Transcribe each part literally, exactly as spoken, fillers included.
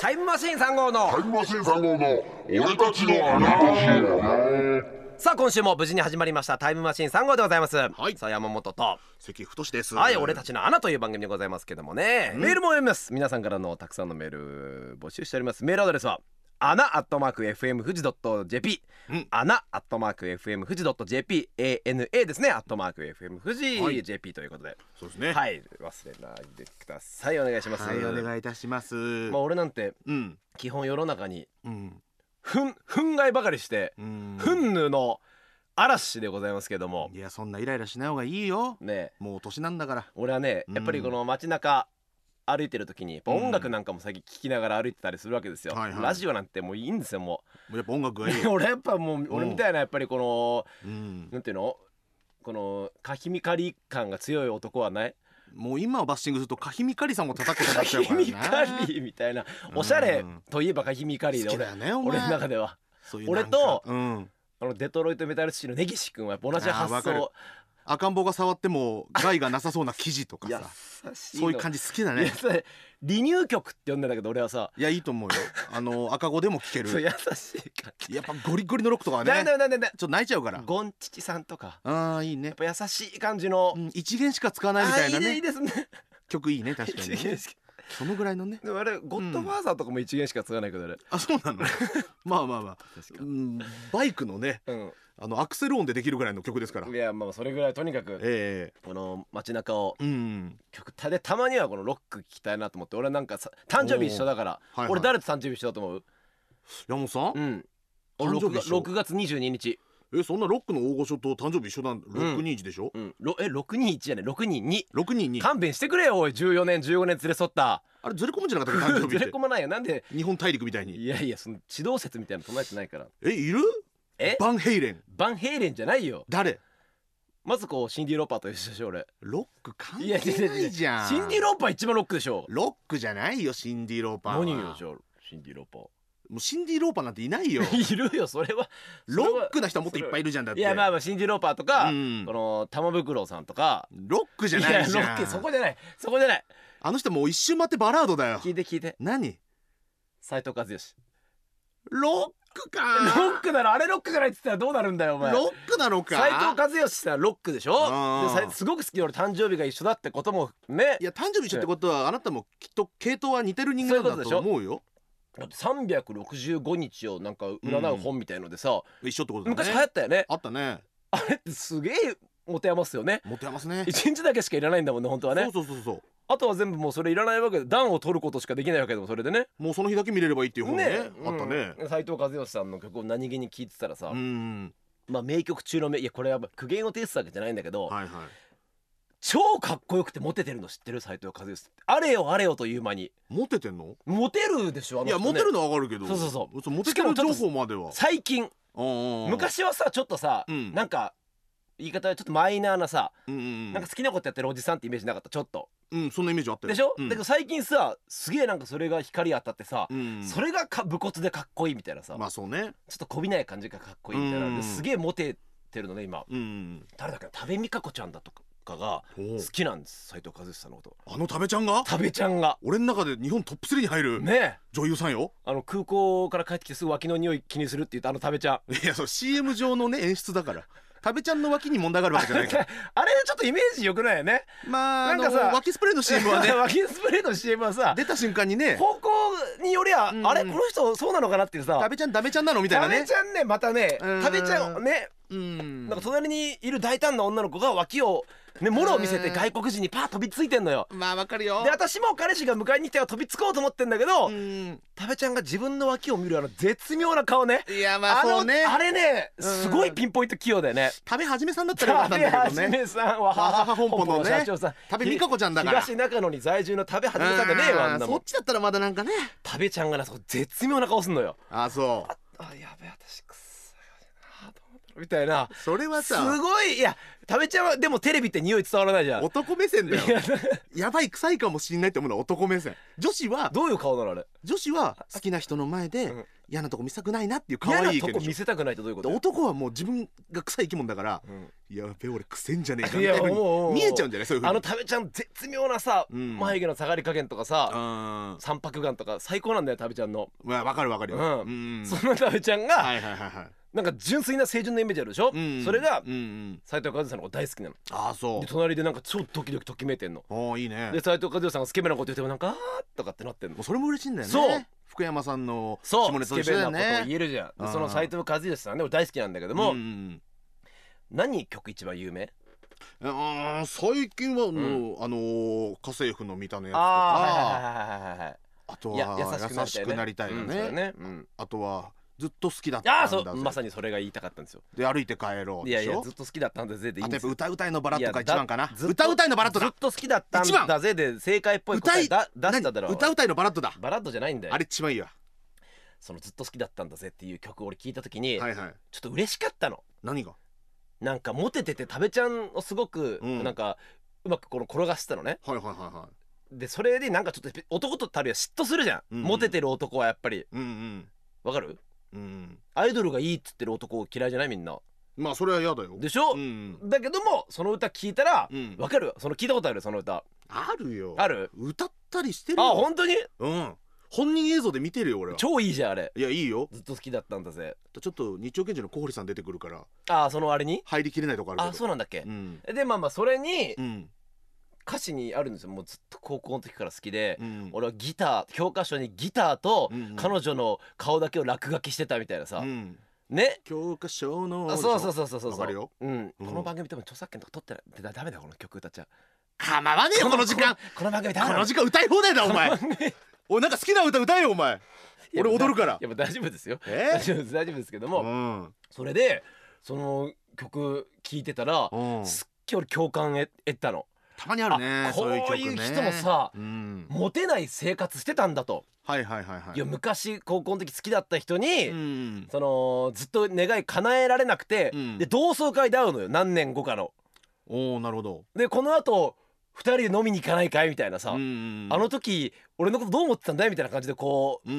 タイムマシーンさん号のタイムマシーンさん号の俺たちのアナロジー。 さあ今週も無事に始まりましたタイムマシーンさん号でございます。 はい、 さあ山本と関太です。 はい、俺たちのアナという番組でございますけどもね、 うん、 メールも読みます。皆さんからのたくさんのメール募集しております。メールアドレスはアナアットマーク エフエム 富士 .jp、うん、アナアットマーク エフエム 富士 .jp、 エーエヌエー ですね、アットマーク エフエム 富士、はい、ジェーピー ということで、 そうですね、 はい、忘れないでください。お願いします。 はい、お願いいたします。 まあ俺なんて、うん、基本世の中に、うん、ふん憤慨ばかりして、うん、憤怒の嵐でございますけども、 いやそんなイライラしない方がいいよ、 ね、 もう年なんだから。 俺はね、やっぱりこの街中歩いてる時にやっぱ音楽なんかも最近聴きながら歩いてたりするわけですよ、はいはい、ラジオなんてもういいんですよ。もう、もうやっぱ音楽がいい俺やっぱもう俺みたいなやっぱりこの、うん、なんていうの、このカヒミカリ感が強い男はない。 もう今はバッシングするとカヒミカリさんも叩くことになっちゃうからね。 カヒミカリみたいな、おしゃれといえばカヒミカリで、 好きだよね、 俺の中では。 そういう俺と、 うん、 あのデトロイトメタルシティの根岸君はやっぱ同じ発想。 赤ん坊が触っても害がなさそうな生地とかさそういう感じ好きだね。 離乳曲って呼んでんだけど俺はさ、 いやいいと思うよ。あの赤子でも聴けるそう優しい感じ。 やっぱゴリゴリのロックとかはね、ちょっと泣いちゃうから。 ゴンチチさんとか、 ああいいね、 やっぱ優しい感じの、うん、 一弦しか使わないみたいなね、 いいですね、 曲いいね。確かにねそのぐらいのね。 でもあれゴッドファーザーとかも一弦しか使わないけどあれ、 あそうなのまあまあまあ、うん、バイクのね、うん、あのアクセル音でできるぐらいの曲ですから。 いやまあそれぐらいとにかく、えー、この街中を、うん、曲たでたまにはこのロック聴きたいなと思って。俺なんかさ誕生日一緒だから、はいはい、俺誰と誕生日一緒だと思う？ 山本さん、うん、 誕生日一緒。ろくがつにじゅうににち。 えそんなロックの大御所と誕生日一緒なん？ろくにいちでしょ、 うんうん、えろくにいちじゃねろくにに。 ろくにに勘弁してくれよおい。じゅうよねんじゅうごねん連れ添った。 あれずれ込むんじゃなかったっけ誕生日って。 ずれ込まないよ。なんで日本大陸みたいに。 いやいやその地動説みたいなの唱えてないから。 えいる？ えバンヘイレン。 バンヘイレンじゃないよ。 誰？ まずこうシンディ・ローパーと一緒でしょ俺。 ロック関係ないじゃん。 シンディ・ローパー一番ロックでしょ。 ロックじゃないよシンディ・ローパーは。 何よじゃあシンディ・ローパー。 もうシンディ・ローパーなんていないよ。 いるよそれは。 ロックな人はもっといっぱいいるじゃん。だって。 いやまあまあシンディ・ローパーとか、うん、この玉袋さんとか。 ロックじゃないじゃん。 いやロックそこじゃないそこじゃない。 あの人もう一周回ってバラードだよ。 聞いて聞いて。 何？ 斉藤和義。 ロックか。 ロックなの？あれロックじゃないって言ったらどうなるんだよお前。 ロックなのか。 斉藤和義さんロックでしょ。ですごく好きで俺誕生日が一緒だってこともね。 いや誕生日一緒ってことはあなたもきっと系統は似てる人間だと思うよ。 だってさんびゃくろくじゅうごにちをなんか占う本みたいのでさ、 うん、一緒ってことだね。 昔流行ったよね。 あったね。 あれってすげえ持て余すよね。 持て余すね。 いちにちだけしかいらないんだもんね本当はね。 そうそうそうそう。あとは全部もうそれいらないわけで暖を取ることしかできないわけでもそれでね。 もうその日だけ見れればいいっていう本ね、ね、あったね。 斉藤和義さんの曲を何気に聴いてたらさ、うん、まあ名曲中の名、いやこれは苦言を呈すわけじゃないんだけど、はいはい、超かっこよくてモテてるの知ってる？斉藤和義ってあれよあれよという間にモテてんの？ モテるでしょあの人、ね、 いやモテるのはわかるけど。そうそうそうモテてる情報までは最近。昔はさちょっとさ、うん、なんか言い方はちょっとマイナーなさ、うんうん、なんか好きなことやってるおじさんってイメージなかった？ちょっとうんそんなイメージあったよでしょ、 うん、 だけど最近さすげえなんかそれが光当たってさ、うん、それがか武骨でかっこいいみたいなさ、 まあそうねちょっとこびない感じがかっこいいみたいな、うん、すげえモテてるのね今、うん、誰だっけ多部未華子ちゃんだとかが好きなんです斉藤和義さんのこと。 あの多部ちゃんが多部ちゃんが俺の中で日本トップスリーに入るね女優さんよ。 あの空港から帰ってきてすぐ脇の匂い気にするって言ったあの多部ちゃん。 いやそう シーエム 上のね演出だから多部ちゃんの脇に問題があるわけじゃないからあれちょっとイメージ良くないよね。 まあなんかさ脇スプレーの シーエム はね脇スプレーの シーエム はさ出た瞬間にね方向によりゃ、うん、あれこの人そうなのかなっていうさ多部ちゃんダメちゃんなのみたいなね。 多部ちゃんねまたね多部ちゃんねうんなんか隣にいる大胆な女の子が脇をねもろを見せて外国人にパー飛びついてんのよ。 まあわかるよ。 で私も彼氏が迎えに来ては飛びつこうと思ってんだけど多部ちゃんが自分の脇を見るあの絶妙な顔ね。 いやまあそうねあ, あれねすごいピンポイント器用だよね。 多部はじめさんだったらよかったんだけどね。 多部はじめさんは母本舗のね社長さん多部未華子ちゃんだから東中野に在住の多部はじめさんでねえわあんなもん。 そっちだったらまだなんかね多部ちゃんがなそこ絶妙な顔すんのよ。 あそうあ, あやべえ私くっみたいな。 それはさすごい。いや多部ちゃんはでもテレビって匂い伝わらないじゃん。 男目線だよやばい臭いかもしんないって思うのは男目線。女子はどういう顔なのあれ。 女子は好きな人の前で嫌なとこ見せたくないなっていう可愛い意見でしょ。 嫌なとこ見せたくないってどういうこと？ 男はもう自分が臭い生き物だから、 うん、 やべ俺臭いんじゃねえかみたいな見えちゃうんじゃない？そういう風に。 あの食べちゃん絶妙なさ、うん、眉毛の下がり加減とかさ、 うん、 三白眼とか最高なんだよ食べちゃんの。 わかるわかるよ、 うんうん、そんな食べちゃんが、 はいはいはいはい、 なんか純粋な清純なイメージあるでしょ、うん、それが斉藤和義さんのこと大好きなの。 ああそう。 で隣でなんか超ドキドキときめいてんの。 ああいいね。 で斉藤和義さんがスケベなこと言ってもなんかあーとかってなってんの。 それも嬉しいんだよね。 そう福山さんの下ネタと一緒だよね。そうスケベなことをね。 言えるじゃん。でその斉藤和義さんね俺大好きなんだけども、 うんうん、 何曲一番有名？ あ最近はもう、うん、あのー、家政婦の見たのやつとか、 ああとは優しくなりたいよね、うんねうん、あとはずっと好きだったんだぜ。 あそうまさにそれが言いたかったんですよ。 で歩いて帰ろうでしょ。 いやいやずっと好きだったんだぜでいいんですよ。 あとやっぱ歌うたいのバラッドが一番かな。歌うたいのバラッドだ。 ずっと好きだったんだぜで正解っぽい答えだ出しただろう。 歌うたいのバラッドだ。 バラッドじゃないんだよ。 あれ一番いいわ。 そのずっと好きだったんだぜっていう曲を俺聞いた時に、 はいはい、 ちょっと嬉しかったの。 何が？ なんかモテてて食べちゃんをすごく、うん、なんかうまくこの転がしてたのね。 はいはいはいはい。 でそれでなんかちょっと男とたるや嫉妬するじゃん、うんうん、モテてる男はやっぱり。 うんうんわかる？ うん、 アイドルがいいっつってる男嫌いじゃないみんな。 まあそれは嫌だよ。 でしょ、うん、だけどもその歌聞いたら、うん、わかる？その聞いたことあるその歌。あるよ。 ある？ 歌ったりしてるよ。 あ本当に？ うん本人映像で見てるよ俺は。 超いいじゃんあれ。 いやいいよ。 ずっと好きだったんだぜ。 ちょっと日曜賢者の小堀さん出てくるから。 ああそのあれに入りきれないとこあるけど。 あそうなんだっけ、 うん、 でまあまあそれに、 うん、 歌詞にあるんですよ。もうずっと高校の時から好きで、 うん、 俺はギター教科書にギターと彼女の顔だけを落書きしてたみたいなさ、うん、ね教科書のあそうそうそうそうそうわかるよ、 うん、この番組多分著作権とか取ってないダメだよこの曲歌っちゃ構わねえよこの時間。 この番組ダメだこの時間歌い放題だお前おいなんか好きな歌歌えよお前。俺踊るから。 いや大丈夫ですよ、 えー、 大丈夫です大丈夫ですけども、 うん、 それでその曲聴いてたら、うん、すっげえ俺共感得たの。 たまにあるねこういう人もさ、 うん、 モテない生活してたんだと。 はいはいはいはい。 いや昔高校の時好きだった人に、 うん、 そのずっと願い叶えられなくて、うん、で同窓会で会うのよ何年後かの。 おーなるほど。 でこの後ふたりで飲みに行かないかいみたいなさ、うん、あの時俺のことどう思ってたんだいみたいな感じでこう、うん、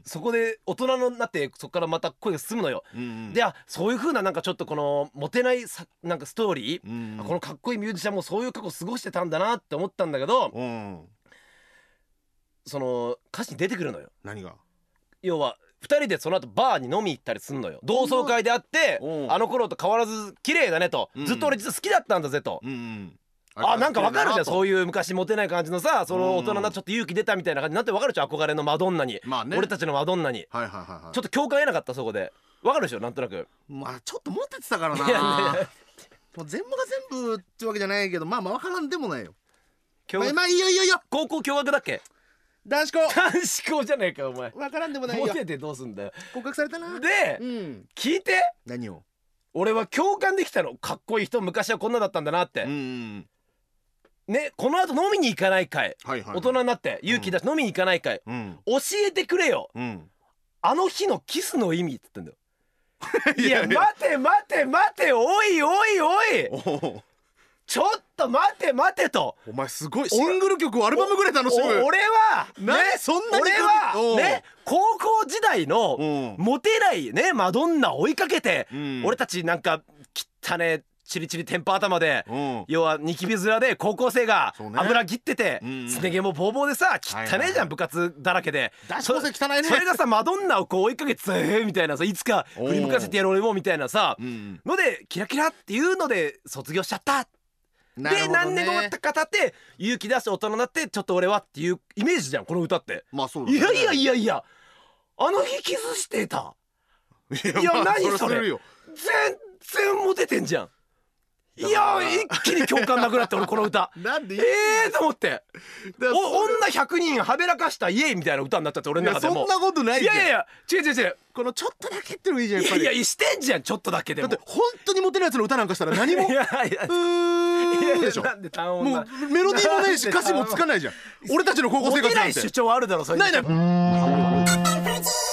そこで大人になってそこからまた声が進むのよ、うん、であそういう風ななんかちょっとこのモテないさなんかストーリー、うん、このかっこいいミュージシャンもそういう過去過ごしてたんだなって思ったんだけど、 うん、 その歌詞に出てくるのよ。 何が？ 要はふたりでその後バーに飲み行ったりすんのよ。同窓会で会って、うん、あの頃と変わらず綺麗だねと、うん、ずっと俺実は好きだったんだぜと、 うんうんあなんかわかるじゃんそういう昔モテない感じのさその大人になってちょっと勇気出たみたいな感じになってわかるじゃん憧れのマドンナに、 まあね、 俺たちのマドンナに、 はいはいはいはい、 ちょっと共感得なかったそこでわかるでしょなんとなく。 まあちょっとモテてたからな。 いや、ね、 もう全部が全部ってわけじゃないけどまあまあわからんでもないよ。 まあ、 まあいいよいいよいいよ。 高校共学だっけ？ 男子校男子校じゃねえかお前。 わからんでもないよ。 モテてどうすんだよ。 告白されたな。 で、 うん、 聞いて何を俺は共感できたの。かっこいい人昔はこんなだったんだなって、 うんうんね、この後飲みに行かないかい、 はいはいはい、 大人になって勇気出して飲みに行かないかい、うん、教えてくれよ、 うん、 あの日のキスの意味って言ってんだよ。いや待て待て待ておいおいおいちょっと待て待てと。 お前すごいシングル曲をアルバムぐらい楽しむ。 俺はねそんなに俺はね高校時代のモテないねマドンナ追いかけて、うん、俺たちなんか汚ねチリチリテンパ頭で、うん、要はニキビ面で高校生が油切ってて、ね、すね毛もボーボーでさ汚ねえじゃん、はいはい、部活だらけで男子高生汚いね。 それがさマドンナをこう追いかけてさえーみたいなさいつか振り向かせてやろう俺もみたいなさ、うん、のでキラキラっていうので卒業しちゃった。 なるほどね、 で何年後か経って勇気出して大人になってちょっと俺はっていうイメージじゃんこの歌って。 まあそうだね、 いやいやいやいやあの日キスしてた。いや、いや何それ、それ全然モテてんじゃん。いや一気に共感なくなって俺この歌なんでえーと思ってお女ひゃくにんはべらかしたイエイみたいな歌になっちゃって俺の中でも。 いやそんなことないじゃん。 いやいや違う違う違うこのちょっとだけってのいいじゃんやっぱり。 いやいやしてんじゃんちょっとだけでも。 だって本当にモテるやつの歌なんかしたら何もいやいやうーんでしょ。 なんで単音もうメロディーもないし歌詞もつかないじゃん俺たちの高校生活なんて。 モテない主張あるだろそれ。 ないない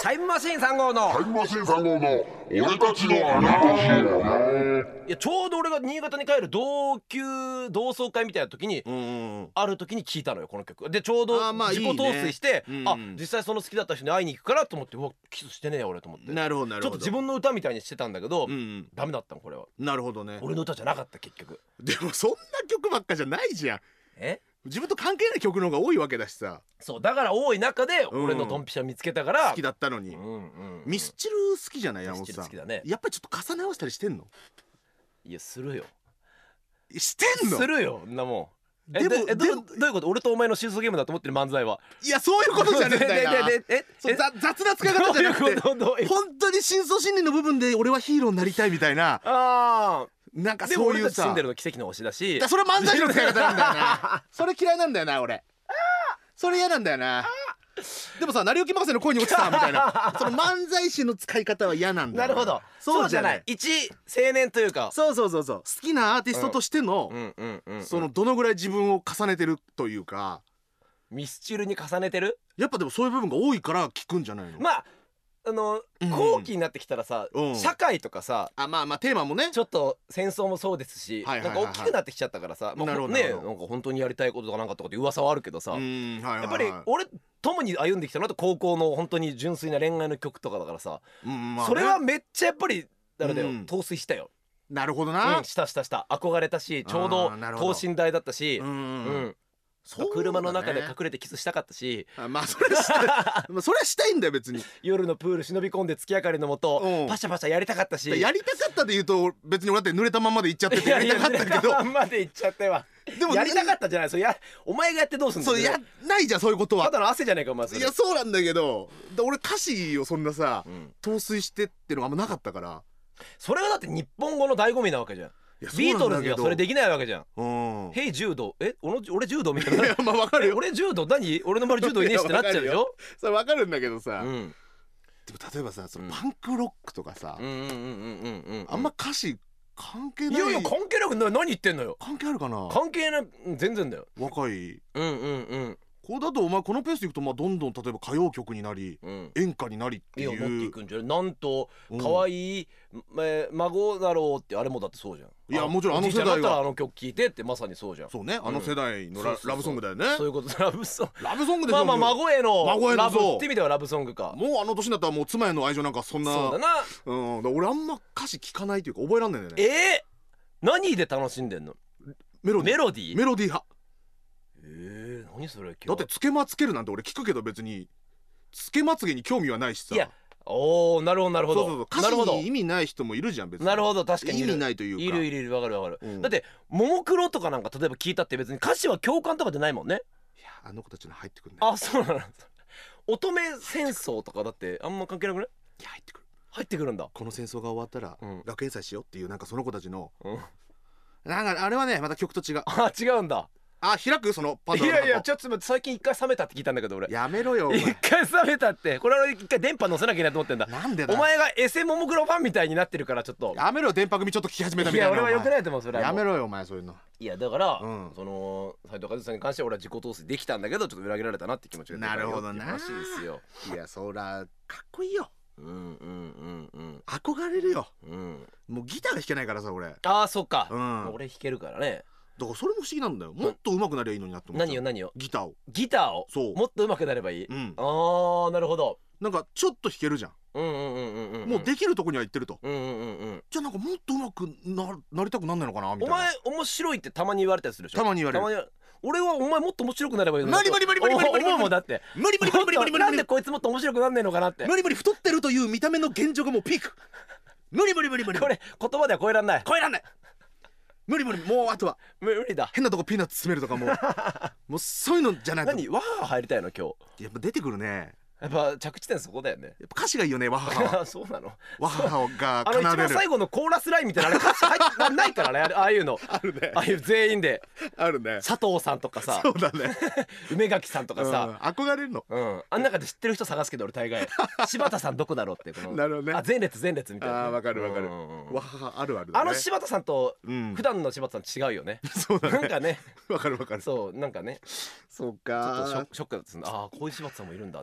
タイムマシーンさん号のタイムマシーンさん号の俺たちの穴ラジオ。 いやちょうど俺が新潟に帰る同級同窓会みたいな時に、 うんうん、 ある時に聞いたのよこの曲で、ちょうどあーまあ自己陶酔していいね、 あ、 うん、 実際その好きだった人に会いに行くからと思って、うわキスしてねえよ俺と思って、 なるほどなるほど、 ちょっと自分の歌みたいにしてたんだけど、 うんうん、 ダメだったのこれは。 なるほどね。 俺の歌じゃなかった結局。 でもそんな曲ばっかじゃないじゃん。 え自分と関係ない曲の方が多いわけだしさ。 そうだから多い中で俺のドンピシャ見つけたから、 好きだったのに、 うんうんうん、 ミスチル好きじゃない山本さん。 ミスチル好きだね。 やっぱりちょっと重ね合わせたりしてんの？ いやするよしてんの？ するよんなもん。えでもでえどでもどういうこと？俺とお前のシーソーゲームだと思ってる漫才は。 いやそういうことじゃねえんだよな。 ででででえそうざ雑な使い方じゃなくて、 どういうことどういうこと本当に深層心理の部分で俺はヒーローになりたいみたいな、 あなんかあでもそういうさ俺たち住んでるの奇跡の推しだし、 だそれ漫才師の使い方なんだよな。それ嫌いなんだよな俺。それ嫌なんだよな。でもさ、成り行き任せの恋に落ちたみたいなその漫才師の使い方は嫌なんだよ。 なるほど。そうじゃない一青年というか、 そうそうそうそう、好きなアーティストとしての、 うんうんうんうん、 そのどのぐらい自分を重ねてるというか、 ミスチルに重ねてる。 やっぱでもそういう部分が多いから聞くんじゃないの？ まああの、 うん後期になってきたらさ、 うん社会とかさ、 あまあまあテーマもね、 ちょっと戦争もそうですし、 はいはいはいはいなんか大きくなってきちゃったからさ、まあなるほどね、 なるほどなんか本当にやりたいこととかなんかとかって噂はあるけどさ、 うんはいはいはい、 やっぱり俺共に歩んできたのと高校の本当に純粋な恋愛の曲とかだからさ、 うんまあね、 それはめっちゃやっぱりあれだよ、 うん陶酔したよ。 なるほどな、 うん、したしたした憧れたし、ちょうどあーなるほど等身大だったし、 うんうんうんそうだね、 車の中で隠れてキスしたかったし、 あまあそれはしたいまあそれはしたいんだよ別に。 夜のプール忍び込んで月明かりのもとうんパシャパシャやりたかったし、 やりたかったで言うと別に俺だって濡れたままで行っちゃっててやりたかったけど、 まんまで行っちゃったわ。 でもやりたかったじゃない。それやお前がやってどうすんの？ そうやないじゃんそういうことは。 ただの汗じゃないかお前それ。 いやそうなんだけど、だ俺歌詞をそんなさ、 うん陶酔してってのがあんまなかったから。 それがだって日本語の醍醐味なわけじゃん。 いやビートルズにはそれでききないわけじゃん。 うんヘイ柔道、え俺俺柔道みたいな。 いやまあわかるえよ、 俺柔道何？俺の周り柔道いねえしってなっちゃうでしょ。 それわかるんだけどさ、 うんでも例えばさそのうんパンクロックとかさ、 うんうんうんうんうんうん。 あんま歌詞関係ない。 いやいや関係なくな何言ってんのよ。 関係あるかな。 関係な全然だよ。 若いうんうんうんこうだとお前このペースでいくとまあどんどん例えば歌謡曲になりうん。 演歌になりっていいやう。 持っていくんじゃない。なんとうん可愛いえ孫だろうってあれもだってそうじゃん。 いやもちろんあの世代がおじいちゃんだったらあの曲聴いてってまさにそうじゃん。 そうね、あの世代のラ,、 そうそうそうラブソングだよね。 そういうことラブソング。 ラブソングでしょ。 まあまあもう孫への孫へのラブそうって意味ではラブソングか。 もうあの年になったらもう妻への愛情なんかそんな。 そうだな。 うん、だから俺あんま歌詞聞かないというか覚えらんないんだよね。 えー、何で楽しんでんの？ メロディーメロディー？ メロディー派えー、何それ？ だってつけまつけるなんて俺聞くけど別につけまつげに興味はないしさ。 いやおーなるほどなるほど。 そうそうそうなるほど歌詞に意味ない人もいるじゃん別に。 なるほど確かにいる意味ないというかいるいるいるわかるわかる、 うんだってももクロとかなんか例えば聞いたって別に歌詞は共感とかじゃないもんね。 いやあの子たちの入ってくるんだよ。 あそうなの。乙女戦争とかだってあんま関係なくない？ いや入ってくる。 入ってくるんだ。 この戦争が終わったら、 うん学園祭しようっていうなんかその子たちのうん、 なんかあれはねまた曲と違う。 あ違うんだ。 あ開くそのパンいドラの箱。 やいやちょっと待って最近一回冷めたって聞いたんだけど俺。 やめろよお前一回冷めたってこれは一回電波載せなきゃいけないと思ってんだ。 なんでだお前がエセももクロファンみたいになってるからちょっと。 やめろよ電波組ちょっと聞き始めたみいたいな。 や俺は良くないいと思うそれはもう。 やめろよお前そういうの。 いやだから、 うんその斉藤和義さんに関しては俺は自己陶酔できたんだけどちょっと裏切られたなって気持ちが出たよなるほどなっていう話ですよ。 いやそらかっこいいよ。 うんうんうんうん憧れるよ。 うん。 もうギターが弾けないからさ俺。 ああそっか、 うん俺弾けるからね。 だからそれも不思議なんだよ。もっと上手くなりゃいいのになって思っちゃう。 何よ何よ。 ギターを。 ギターをそうもっと上手くなればいい、 うんああなるほど。 なんかちょっと弾けるじゃん。 うんうんうんうんうん。 もうできるとこには行ってると。 うんうんうんうん。 じゃあなんかもっと上手くななりたくなんないのかなみたいな。 お前面白いってたまに言われたりするでしょ。 たまに言われるたまに俺はお前もっと面白くなればいいのに無理無理無理無理無理無理思うもんだって無理無理無理無理無理無理なんでこいつもっと面白くなんねえのかなって。 無理無理太ってるという見た目の現状がもうピーク。無理無理無理無理。 これ言葉では超えらんない。 超えらんない。無理無理もうあとは無理だ。 変なとこピーナッツ詰めるとかもうもうそういうのじゃないと。 何わー入りたいの今日。 やっぱ出てくるね。 やっぱ着地点そこだよね。 やっぱ歌詞がいいよねわははは。 そうなの。 わははがあの一番奏でる。 最後のコーラスラインみたいなあれ歌詞入ってないからねあれああいうの。 あるねああいう全員であるね。 佐藤さんとかさそうだね。 梅垣さんとかうんさ、 憧れるの。 うん、あん中で知ってる人探すけど俺大概柴田さんどこだろうってこのなるほどねあ前列前列みたいな。 あーわかるわかる。 うんうんうんわははあるあるだね。 あの柴田さんとうん普段の柴田さん違うよね。 そうだね。 なんかねわかるわかる。 そうなんかねそうちょっとショか。 ショックだったですね。ああこういう柴田さんもいるんだっていうね。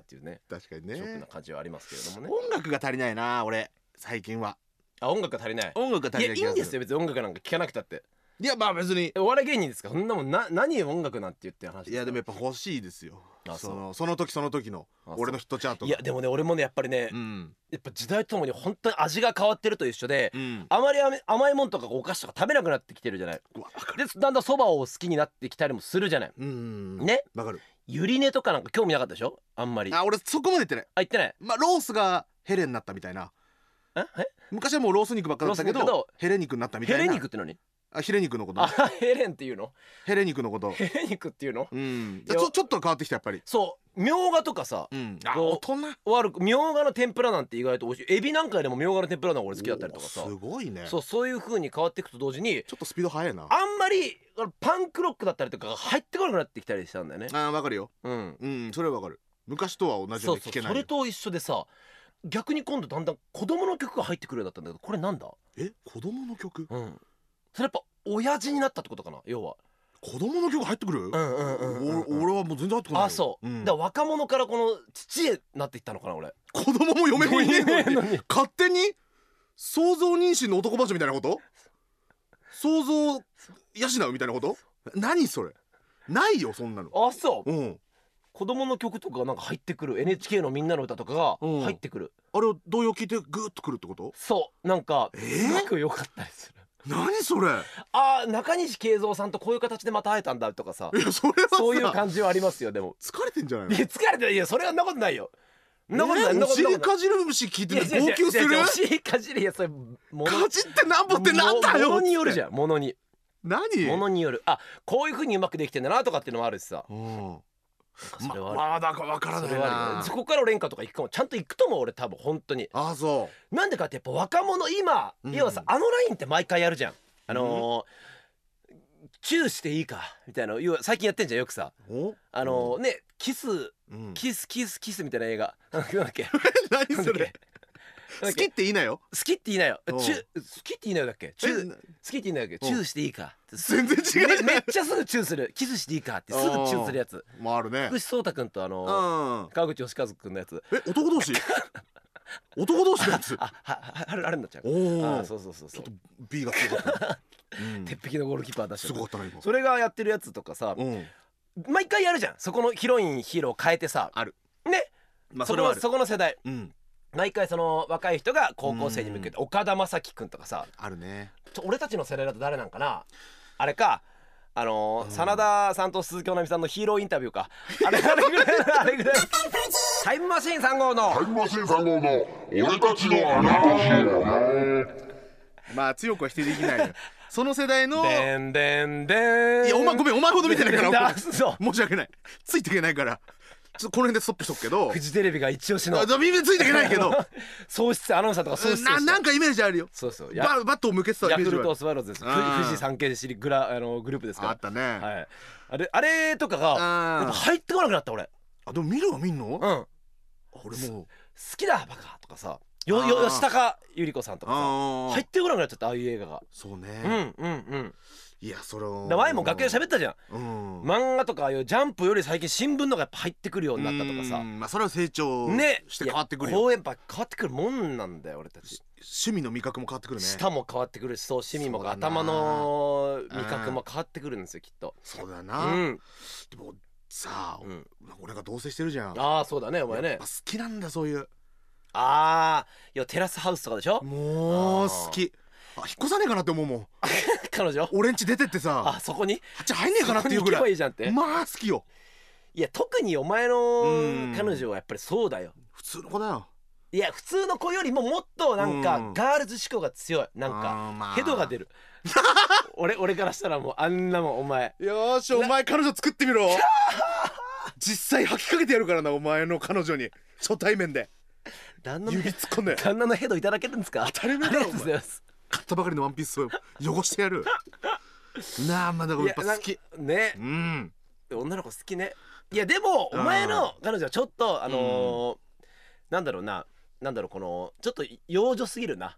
確かにショックなね。 感じはありますけれどもね。 音楽が足りないな俺最近は。 あ、音楽が足りない。 音楽が足りないいや、いいんですよ別に音楽なんか聴かなくたって。 いやまあ別に。 お笑い芸人ですか、そんなもんな、何音楽なんて言ってる話ですか。 いやでもやっぱ欲しいですよ。 あ、 そそうのその時その時のあそう俺のヒットチャートが。 いやでもね、俺もねやっぱりね、 うんやっぱ時代とともに本当に味が変わってると一緒で、 うんあまり甘い甘いもんとかお菓子とか食べなくなってきてるじゃない。 うわわかる。 でだんだんそばを好きになってきたりもするじゃない。 うんね、 わかる。 ゆりねとかなんか興味なかったでしょあんまり。あ、 あ俺そこまで言ってない。 言ってない。 まあロースがヘレになったみたいな。 ええ昔はもうロース肉ばっかだったけどロース肉だけどヘレ肉になったみたいな。 ヘレ肉って何？ あヒレ肉のことあ、 ね。 ヘレンっていうの？ ヘレ肉のこと。 ヘレ肉っていうの？ うんいやちょちょっと変わってきたやっぱり。 そうみょうがとかさ、 うんあこう大人。 悪くみょうがの天ぷらなんて意外と美味しい。エビなんかよりもみょうがの天ぷらの方が俺好きだったりとかさおーすごいね。 そうそういう風に変わっていくと同時にちょっとスピード速いな。 あんまりあのパンクロックだったりとかが入ってこなくなってきたりしたんだよね。 あーわかるよ。 うん、 うんそれはわかる。昔とは同じよそううそうに聞けないよ。 それと一緒でさ、逆に今度だんだん子供の曲が入ってくるようになったんだけど、これなんだ？ え子供の曲？ うんそれやっぱ親父になったってことかな、要は。 子供の曲入ってくる？ うんうんうんうんうんお俺はもう全然入ってこないよ。 あ、そう、 んだから若者からこの父へなっていったのかな俺。 子供も嫁もいねえのにいねえのに勝手に想像妊娠の男バージョンみたいなこと？想像養うみたいなこと？何それ？ないよそんなの。 あ、そう、 うん子供の曲とかなんか入ってくる エヌエイチケー のみんなの歌とかがうん入ってくる。 あれを童謡聞いてグーッとくるってこと？ そうなんかえーすごく良かったりする。 何それ？ あー、中西慶三さんとこういう形でまた会えたんだとかさいやそれはさそういう感じはありますよ。でも疲れてんじゃないの？ いや疲れてない、いやそれはんなことないよ。んなことない、 えんなことないお尻かじる虫聞いていや号泣する？ お尻かじり、いやそれものかじってなんぼってなんだよ。 ものによるじん。 ゃん、ものに何？ ものによる。あ、こういう風にうまくできてんだなとかっていうのもあるしさ。 うんまそれはある、 まあだから分からないそれはあるよ。 な。 そこから連歌とか行くかも、ちゃんと行くと思う俺多分本当に。 あそなんでかってやっぱ若者今、 うん要はさあのラインって毎回やるじゃん。あのーチューしていいかみたいな、要は最近やってんじゃんよくさ。 う。おあのーねキスうんキスキスキスみたいな映画なんだっけ何それ？好きって言いなよ。 好きって言いなよ。チうんュー好きって言いなよだっけ。チューえ好きって言いなよだっけ。 うんチューしていいか。 全然違う。 めめっちゃすぐチューする。キスしていいかってすぐチューするやつ。 もあるね福。士蒼太くんとあのうん。 川口義和くんのやつ。 え男同士？男同士のやつ。 あははあれあれになっちゃう。 おお。 あそうそうそうそうちょっと B が強かった。うん鉄壁のゴールキーパー出してるすごかったな今。 それがやってるやつとかさ、 うん。 毎回やるじゃん。そこのヒロインヒーローを変えてさ、 ある。 ね、 まあそれはある。 そこのそこの世代うん。 毎回その若い人が高校生に向けて岡田将生くんとかさ、 あるね。 ちょ俺たちの世代だと誰なんかな、あれか、あのーうん真田さんと鈴木保奈美さんのヒーローインタビューか、あれあれぐらいあれぐらいタイムマシーンさん号のタイムマシーンさん号の俺たちの穴話。 まあ強くは否定できないよ。その世代の。 でんでんでん。 いやお前ごめんお前ほど見てないからだそう申し訳ない。ついていけないから。ちょっとこの辺でストップしとくけど。 フジテレビが一押しのあ耳ついていけないけど。 喪失アナウンサーとか喪失をしたななんかイメージあるよ。 そうそうやババットを向けてたイヤクルトメージはスワローズです。ふあー富士山系シリグラあのグループですから。 あったね。 はい。あれあれとかがあーやっぱ入ってこなくなった俺。 あでも見るは見んの？ うん。好俺もう。 きだバカとかさ、よあーよ吉高由里子さんとかさ、 あ入ってこなくなっちゃったああいう映画が。 そううんね。 うんうん。 いやそれを。 で前も楽屋で喋ったじゃん。 うん。 漫画とかああいうジャンプより最近新聞のがやっぱ入ってくるようになったとかさ。 うんまあそれは成長ね。 して変わってくるいやこよ。 うやっぱ変わってくるもんなんだよ俺たち。 趣味の味覚も変わってくるね。 舌も変わってくるし、そう趣味もそうだな頭の味覚も変わってくるんですよきっと。うそうだな。 ん。 でもさあうん。 俺が同棲してるじゃん。 ああそうだねお前ねやっぱ。好きなんだそういう。 ああいやテラスハウスとかでしょ。 もう好き。あ引っ越さねえかなって思うもん。 彼女。 俺ん家出てってさ、 あそこにあっち入んねえかなっていうぐそこに行けばらい。 いいじゃんって。 まあ好きよ。 いや特にお前うのん彼女はやっぱりそうだよ。 普通の子だよ。 いや普通の子よりももっとなんかうんガールズ志向が強い。なんあかーまあヘドが出る俺俺からしたらもうあんなもんお前よーしお前彼女作ってみろ。実際吐きかけてやるからなお前の彼女に初対面で旦那の指突っ込んで旦那のヘドいただけるんですか。 当たり前だろありがとうございます。 買ったばかりのワンピースを汚してやる。なあまあだからやっぱ好き。 いやなんねうん女の子好きね。いやでもお前の彼女はちょっとあのーなんだろうななんだろうこのちょっと幼女すぎるな。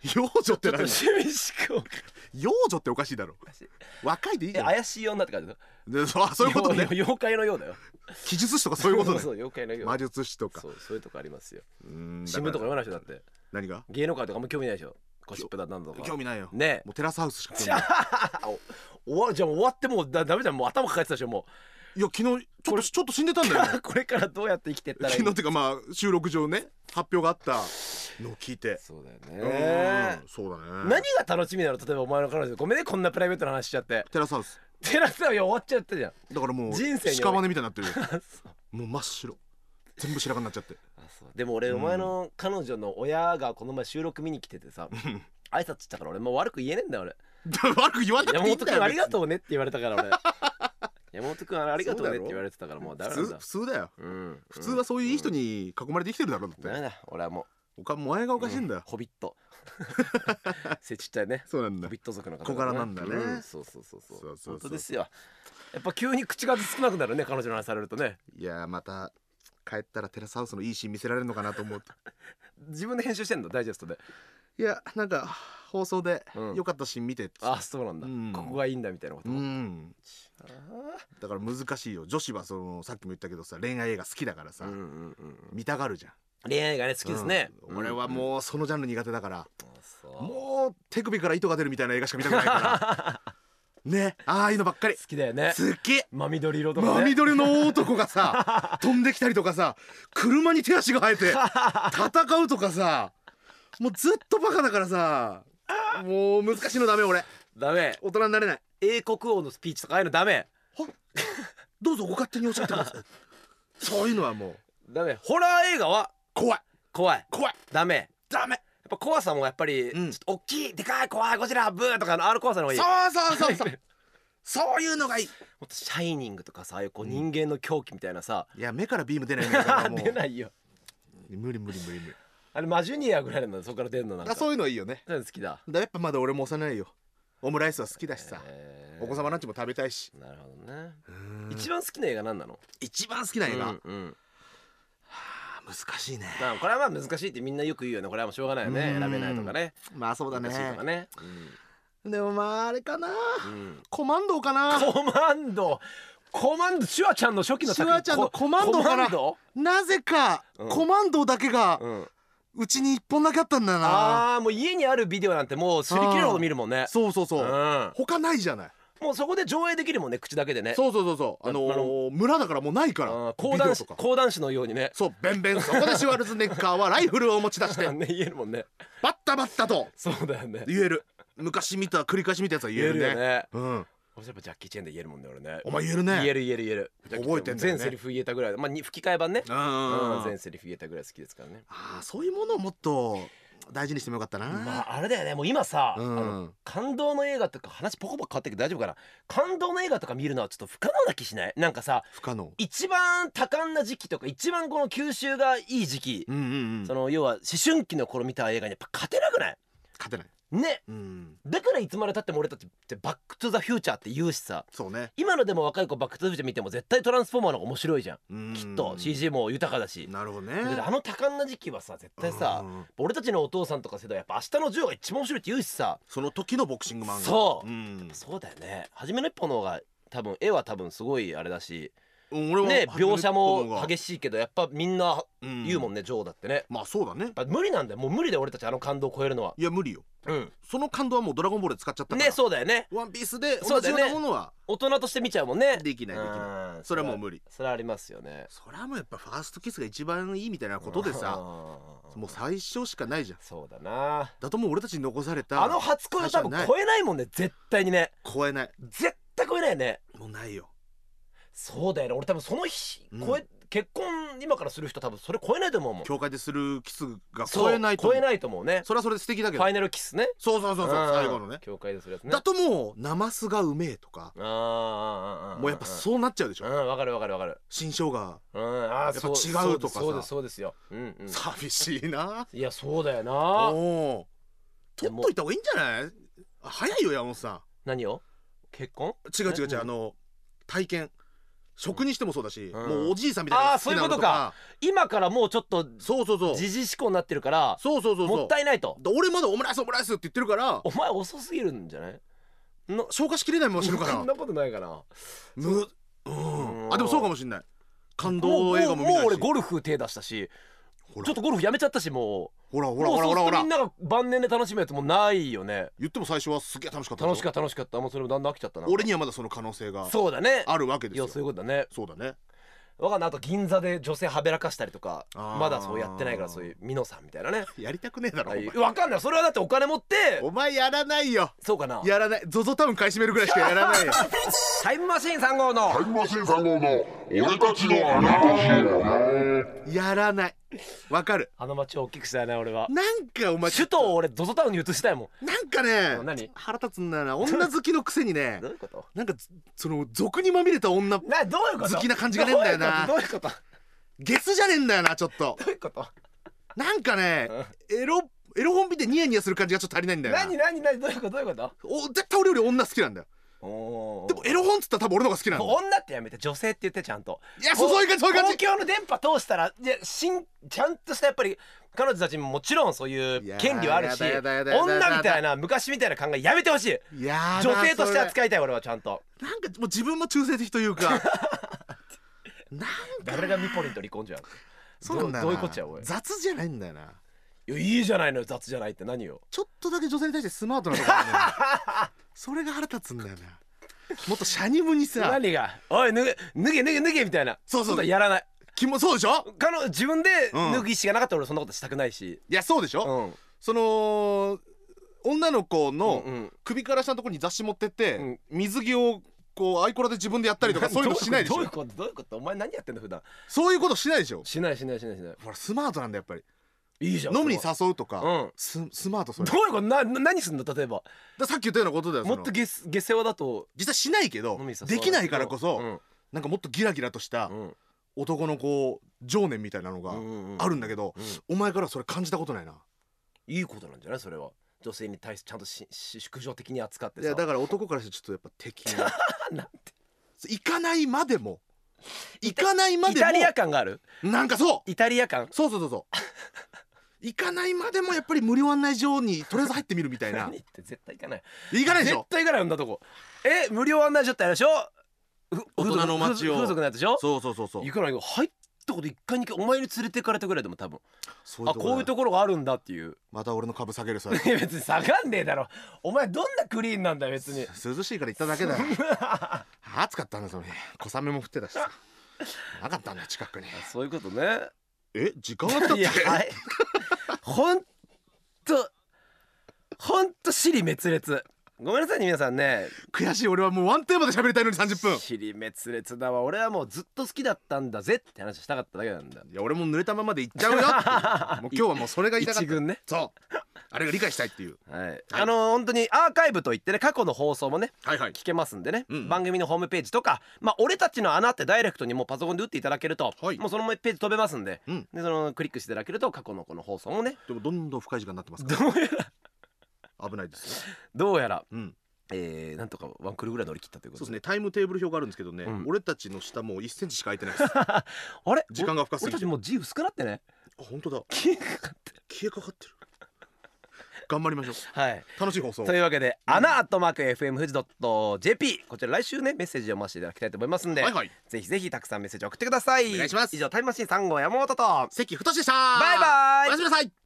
幼女ってちょっと何？ 趣味思考幼女っておかしいだろ。若いでいいじゃん。 え怪しい女って感じだでそうそういうことね。 妖怪のようだよ。 奇術師とかそういうことね。 そう妖怪のよう。 魔術師とか。 そうそういうとこありますよ。 うーん新聞とか読まない人だって。 何が？ 芸能界とかあんま興味ないでしょ。ゴシップだなんだとか。 興味ないよ。 ねもうテラスハウスしか興味ない。 お終わじゃあもう終わってもうだダメじゃん、もう頭抱えてたでしょもいや昨日ちょっとちょっと死んでたんだよ。 う。これからどうやって生きてったらいい？ 昨日っていうかまあ収録上ね発表があったのを聞いて。 そうだようね。 んそうだね。 何が楽しみなの？例えばお前の彼女、ごめんねこんなプライベートな話しちゃって。 テラスハウステラスは終わっちゃったじゃん。 だからもう人生に屍みたいになってるよ。 そうもう真っ白全部白髪になっちゃって。 あそうでも俺、 うんお前の彼女の親がこの前収録見に来ててさ挨拶したから俺もう悪く言えねえんだよ俺。 悪く言わなくてい山本いんだよ。 君ありがう。 とうねって言われたから俺。山本君ありがとうねって言われてたからもうダメなんだ普通普。通だよ。 うん普通はそういういい人に囲まれて生きてるだろうだって。 ダメだ俺はもおかお前がおうかしいんだよ。 ホビット背ちっちゃいね。 そうなんだホビ。ット族の方小柄なんだねうんそうそうそうそうそうそうそう本当ですよ。やっぱ急に口数少なくなるね彼女の話されるとね。 いやまた帰ったらテラスハウスのいいシーン見せられるのかなと思うと。 自分で編集してんのダイジェストで。 いやなんか放送でうん良かったシーン見てって。 あそうなんだ、 うんここがいいんだみたいなこと。 うんあだから難しいよ。女子はそのさっきも言ったけどさ恋愛映画好きだからさーうんうんうん見たがるじゃん。 恋愛がね好きですね、 うん俺はもうそのジャンル苦手だから、 あそうもう手首から糸が出るみたいな映画しか見たくないからねああいうのばっかり好きだよね。 好き。 真緑色とかね。 真緑の大男がさ飛んできたりとかさ車に手足が生えて戦うとかさもうずっとバカだからさもう難しいのダメ俺ダメ。 大人になれない。 英国王のスピーチとかああいうのダメ。 どうぞご勝手におっしゃってくださいそういうのはもうダメ。ホラー映画は怖い怖い。 怖いダメ。 ダメ。 やっぱ怖さもやっぱり、 うんちょっと大きいでかい怖いゴジラブーとかのある怖さの方がいい。 そうそうそうそうそういうのがいい。 もっとシャイニングとかさああいうこう人間の狂気みたいなさ、 いや目からビーム出ないんだからもう出ないよ。 無理無理無理無理。 あれマジュニアぐらいなんだそこから出るのなんか。 あそういうのいいよね。 そういうの好きだ。 だやっぱまだ俺も幼いよ。オムライスは好きだしさ、 えーお子様ランチも食べたいし。 なるほどね。 うん一番好きな映画何なの？ 一番好きな映画、 うんうん難しいね。 まあこれはまあ難しいってみんなよく言うよね。これはもうしょうがないよね。 うん選べないとかね。 まあそうだね難しいとかね。 でもまああれかな、 うんうんコマンドーかな。 コマンドコマンドシュワちゃんの初期の作シュワちゃんのコマンドーかなコマンドなぜか、 うんコマンドーだけがうんうちに一本だけあったんだよな。 ああもう家にあるビデオなんてもう擦り切れるほど見るもんね。 そうそうそう、 うん他ないじゃない。 もうそこで上映できるもんね口だけでね。 そうそうそうそうあのあー、村だからもうないからあー講談師ビデオとか講談師のようにね。 そうベンベンそこでシュワルツェネッガーはライフルを持ち出してね言えるもんね。 バッタバッタとそうだよね。 言える。昔見た繰り返し見たやつは言えるね。 言えるよね。 うん俺やっぱジャッキー・チェンで言えるもんね俺ね。 お前言えるね。 言える言える言える。 覚えてんだよね全セリフ言えたぐらい。まあに吹き替え版ね。 うんうんうん全セリフ言えたぐらい好きですからね。 あーそういうものをもっと大事にしてもよかったな。 まああれだよねもう今さ、 うんあの感動の映画とか話ポコポコ変わってきて大丈夫かな。感動の映画とか見るのはちょっと不可能な気しない？なんかさ不可能。 一番多感な時期とか一番この吸収がいい時期、 うんうんうんその要は思春期の頃見た映画にやっぱ勝てなくない？ 勝てない。 ね。 うんだからいつまでたっても俺たちってバックトゥザフューチャーって言うしさ、 そうね。 今のでも若い子バックトゥザフューチャー見ても絶対トランスフォーマーの方が面白いじゃん、 うんきっと シージー も豊かだし。 なるほどね。 だけどあの多感な時期はさ絶対さ、 うん俺たちのお父さんとか世代やっぱ明日のジョーが一番面白いって言うしさ、 その時のボクシング漫画。 そううんそうだよね。初めの一歩の方が多分絵は多分すごいあれだしうん俺はね、描写も激しい。 しいけどやっぱみんなうん言うもんね、ジョーだってね。 まあそうだね。 やっぱ無理なんだよ。もう無理で俺たちあの感動を超えるのは。 いや無理よ。 うんその感動はもうドラゴンボールで使っちゃったから。 ね、そうだよね。 ワンピースで同じよそうだよねうなものは大人として見ちゃうもんね。 できないできない。 うんそれはもう無理。 それはありますよね。 それはもうやっぱファーストキスが一番いいみたいなことでさ、 うんもう最初しかないじゃん。 そうだな。 だともう俺たちに残されたあの初恋は多分最初はない超えないもんね絶対にね。 超えない。 絶対超えないよね。 もうないよ。 そうだよね。俺多分その日うん超え結婚今からする人多分それ超えないと思うもん。 教会でするキスがそう超えないと思う。 超えないと思うね。 それはそれで素敵だけどファイナルキスね。 そうそうそうそううん最後のね教会でするやつね。 だともうナマスがうめえとかあーあーあーあーもうやっぱそうなっちゃうでしょ。 うんわかるわかるわかる。 新生姜うんあーぱそう違うとかさそうですそうですよ。うんうん。 寂しいないやそうだよな。 おお取っといた方がいいんじゃない？早いよ山本さ何を？結婚？ ん。違う違う違うえあの体験食にしてもそうだし、 うんもうおじいさんみたいなのああそういう好きなのとかことか。今からもうちょっとそうそうそう時事思考になってるからそうそうそうそうもったいないと。 だ俺まだオムライスオムライスって言ってるからお前遅すぎるんじゃないの。 消化しきれないまま死ぬからそんなことないかな。 むうんうんあでもそうかもしんない感もう動映画も見もうないし俺ゴルフ手出したしほらちょっとゴルフやめちゃったしもうほらほらもうほらほらほらそうするとみんなが晩年で楽しむやつもないよね。 言っても最初はすげえ楽しかった楽しかっった楽しかったもうそれもだんだん飽きちゃったな。 俺にはまだその可能性がそうだね。 あるわけですよいやそういうことだね。 そうだねわかんない。あと銀座で女性はべらかしたりとかあーまだそうやってないからそういうミノさんみたいなね。 やりたくねえだろお前わかんない。それはだってお金持ってお前やらないよそうかな。 やらない ゾゾ タウン買い占めるぐらいしかやらないよタイムマシーンさん号のタイムマシーンさん号の俺たちの穴話やらないわかるあの街を大きくしたよね俺は。 なんかお前首都を俺 ゾゾ タウンに移したいもん。 なんかね何腹立つんだよな女好きのくせにねどういうことなんかその俗にまみれた女などういうこと好きな感じがねえんだよなどういうことゲスじゃねえんだよなちょっとどういうことなんかねエロエロ本見てニヤニヤする感じがちょっと足りないんだよな何何何どういうことどういうことお絶対俺より女好きなんだよおーでもエロ本っつったら多分俺の方が好きなんだよ女ってやめて女性って言ってちゃんと。 いやそうそういう感じそういう感じ公共の電波通したらいやしんちゃんとしたやっぱり彼女たちももちろんそういう権利はあるしいややだやだやだやだ女みたいな昔みたいな考えやめてほしい。 いやー女性としてそれ扱いたい俺はちゃんと。 なんかもう自分も中性的というかなん誰がミポリンと離婚じゃん。 そうなんだよなどうどういうこっちゃおい。 雑じゃないんだよないやいいじゃないのよ雑じゃないって何よ。 ちょっとだけ女性に対してスマートなとこあるんだよそれが腹立つんだよなもっとシャニムにさ何がおい脱げ脱げ脱げ脱げみたいなそうそうことはやらない。 気もそうでしょ彼女自分でうん脱ぐ意思がなかったら俺そんなことしたくないし。 いやそうでしょ、 うんその女の子のうんうん首から下のところに雑誌持ってって、 うん水着をこうアイコラで自分でやったりとかそういうのしないでしょどういうことどういうことお前何やってんの普段。 そういうことしないでしょしないしないしないしない。 ほらスマートなんだやっぱりいいじゃん。 飲みにそれは誘うとか、 うんススマートそれどういうことなな何すんの例えば。 ださっき言ったようなことだよもっとその下下世話だと実際しないけど飲みに誘わできないからこそ、 うんなんかもっとギラギラとしたうん男のこう情念みたいなのがうんあるんだけど、 うんお前からはそれ感じたことないな。 いいことなんじゃないそれは。女性に対してちゃんとしし淑女的に扱ってさ。 いやだから男からしてちょっとやっぱ敵ななんて行かないまでも行かないまでもイタリア感がある。 なんかそうイタリア感。 そうそうそうそう行かないまでもやっぱり無料案内所にとりあえず入ってみるみたいな何って絶対行かない。 行かないでしょ絶対行かないよんなとこ。え無料案内所ってあれでしょ。ふ大人の街を風俗のやつでしょ。 そうそうそうそう行かないよ。入ったこと一回二回お前に連れて行かれたぐらいでも多分そういうとこだよあこういうところがあるんだっていうまた俺の株下げるさいや別に下がんねえだろお前どんなクリーンなんだよ別に涼しいから行っただけだよ暑かったんだそれ小雨も降ってたしさなかったんだよ近くにそういうことねえ時間あったっいやけはいほんとほんと尻滅裂ごめんなさいね皆さんね悔しい俺はもうワンテーマで喋りたいのにさんじゅっぷんい尻滅裂だわ俺はもうずっと好きだったんだぜって話したかっただけなんだや俺も濡れたままで行っちゃうよっていうもう今日はもうそれが言いたかった一軍ねそうあれが理解したいっていうはい、あのー、本当にアーカイブといってね過去の放送もねはいはい聞けますんでね、 うん番組のホームページとかまあ俺たちの穴ってダイレクトにもうパソコンで打っていただけると、 はいもうそのページ飛べますんで、 うんでそのクリックしていただけると過去のこの放送もねでもどんどん深い時間になってますかどうやらら危ないですよどうやら、 うんえー、なんとかワンクールぐらい乗り切ったということそうですねタイムテーブル表があるんですけどね、 うん俺たちの下もういっセンチしか空いてないですあれ時間が深すぎて俺たちもう字薄くなってねあ本当だ消えかかってる消えかかってる頑張りましょうはい楽しい放送というわけで、アナアットマーク エフエム 富士 .jp こちら来週ねメッセージを読ませていただきたいと思いますんで、 はいはいぜひぜひたくさんメッセージ送ってくださいお願いします以上タイムマシーンさん号山本と関太でしたバイバイおやすみなさい